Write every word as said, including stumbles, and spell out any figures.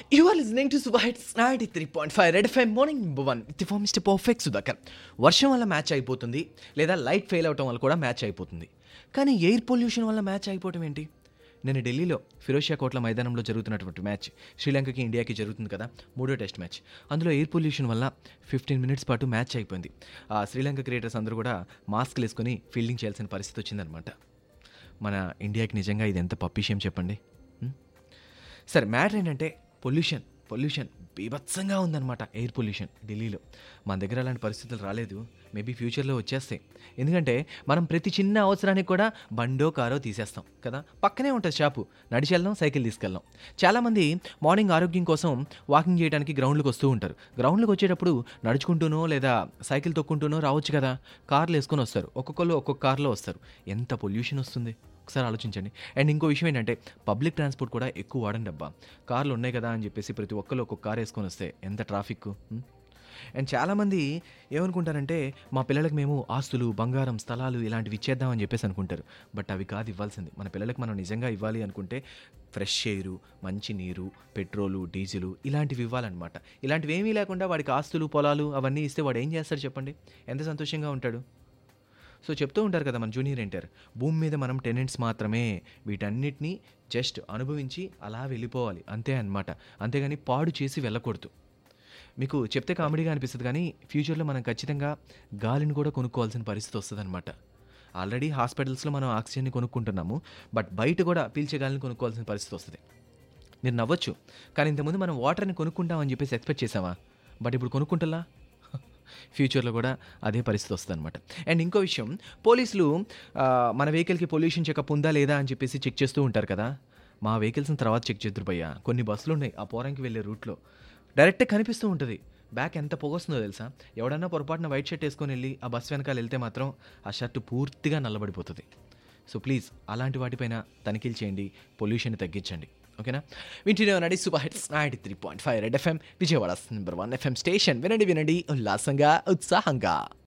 You are listening to Super Hits ninety-three point five Red F M morning number one with for mister perfect Sudhakar. వర్షం వల్ల match అయిపోతుంది, లేదా light fail అవటం వల్ల కూడా match అయిపోతుంది. కానీ ఎయిర్ పొల్యూషన్ వల్ల మ్యాచ్ అయిపోవటం ఏంటి? నేను ఢిల్లీలో ఫిరోజ్ షా కోట్ల మైదానంలో జరుగుతున్నటువంటి మ్యాచ్ శ్రీలంకకి ఇండియాకి జరుగుతుంది కదా, మూడో టెస్ట్ మ్యాచ్. అందులో ఎయిర్ పొల్యూషన్ వల్ల ఫిఫ్టీన్ మినిట్స్ పాటు మ్యాచ్ అయిపోయింది. ఆ శ్రీలంక క్రికెటర్స్ అందరూ కూడా మాస్క్లు వేసుకొని ఫీల్డింగ్ చేయాల్సిన పరిస్థితి వచ్చిందనమాట. మన ఇండియాకి నిజంగా ఇది ఎంత పప్పిషయం చెప్పండి. సరే, మ్యాటర్ ఏంటంటే పొల్యూషన్ పొల్యూషన్ బీభత్సంగా ఉందన్నమాట. ఎయిర్ పొల్యూషన్ ఢిల్లీలో. మన దగ్గర అలాంటి పరిస్థితులు రాలేదు, మేబీ ఫ్యూచర్లో వచ్చేస్తాయి. ఎందుకంటే మనం ప్రతి చిన్న అవసరానికి కూడా బండో కారో తీసేస్తాం కదా, పక్కనే ఉంటుంది షాపు, నడిచి వెళ్దాం, సైకిల్ తీసుకెళ్దాం. చాలామంది మార్నింగ్ ఆరోగ్యం కోసం వాకింగ్ చేయడానికి గ్రౌండ్లకు వస్తూ ఉంటారు. గ్రౌండ్లకు వచ్చేటప్పుడు నడుచుకుంటూనో లేదా సైకిల్ తొక్కుంటూనో రావచ్చు కదా, కార్లు వేసుకొని వస్తారు. ఒక్కొక్కరు ఒక్కొక్క కార్లో వస్తారు. ఎంత పొల్యూషన్ వస్తుంది ఒకసారి ఆలోచించండి. అండ్ ఇంకో విషయం ఏంటంటే పబ్లిక్ ట్రాన్స్పోర్ట్ కూడా ఎక్కువ వాడండి అబ్బా. కార్లు ఉన్నాయి కదా అని చెప్పేసి ప్రతి ఒక్కరు ఒక్కొక్క కార్ వేసుకొని వస్తే ఎంత ట్రాఫిక్. అండ్ చాలామంది ఏమనుకుంటారంటే మా పిల్లలకు మేము ఆస్తులు, బంగారం, స్థలాలు ఇలాంటివి ఇచ్చేద్దామని చెప్పేసి అనుకుంటారు. బట్ అవి కాదు ఇవ్వాల్సింది. మన పిల్లలకు మనం నిజంగా ఇవ్వాలి అనుకుంటే ఫ్రెష్ ఎయిర్, మంచి నీరు, పెట్రోలు, డీజిలు ఇలాంటివి ఇవ్వాలన్నమాట. ఇలాంటివి ఏమీ లేకుండా వాడికి ఆస్తులు, పొలాలు అవన్నీ ఇస్తే వాడు ఏం చేస్తాడు చెప్పండి? ఎంత సంతోషంగా ఉంటాడు? సో చెప్తూ ఉంటారు కదా మన జూనియర్ ఎన్టీఆర్, భూమి మీద మనం టెనెంట్స్ మాత్రమే, వీటన్నిటినీ జస్ట్ అనుభవించి అలా వెళ్ళిపోవాలి అంతే అన్నమాట. అంతేగాని పాడు చేసి వెళ్ళకూడదు. మీకు చెప్తే కామెడీగా అనిపిస్తుంది, కానీ ఫ్యూచర్లో మనం ఖచ్చితంగా గాలిని కూడా కొనుక్కోవాల్సిన పరిస్థితి వస్తుంది అనమాట. ఆల్రెడీ హాస్పిటల్స్లో మనం ఆక్సిజన్ని కొనుక్కుంటున్నాము, బట్ బయట కూడా పీల్చే గాలిని కొనుక్కోవాల్సిన పరిస్థితి వస్తుంది. మీరు నవ్వచ్చు, కానీ ఇంతకుముందు మనం వాటర్ని కొనుక్కుంటామని చెప్పేసి ఎక్స్పెక్ట్ చేసామా? బట్ ఇప్పుడు కొనుక్కుంటలా? ఫ్యూచర్లో కూడా అదే పరిస్థితి వస్తుంది అనమాట. అండ్ ఇంకో విషయం, పోలీసులు మన వెహికల్కి పొల్యూషన్ చెకప్ ఉందా లేదా అని చెప్పేసి చెక్ చేస్తూ ఉంటారు కదా. మా వెహికల్స్ని తర్వాత చెక్ చేద్దరు భయ్యా. కొన్ని బస్సులు ఉన్నాయి ఆ పోరంకి వెళ్ళే రూట్లో, డైరెక్ట్గా కనిపిస్తూ ఉంటుంది బ్యాక్ ఎంత పొగొస్తుందో తెలుసా. ఎవడన్నా పొరపాటున వైట్ షర్ట్ వేసుకొని వెళ్ళి ఆ బస్సు వెనకాల వెళ్తే మాత్రం ఆ షర్ట్ పూర్తిగా నల్లబడిపోతుంది. సో ప్లీజ్ అలాంటి వాటిపైన తనిఖీలు చేయండి, పొల్యూషన్ తగ్గించండి, ఓకేనా? వింటూనే ఉండండి super hits ninety three point five red FM, Vijayawada number one FM station. వినండి వినండి ఉల్లాసంగా, ఉత్సాహంగా.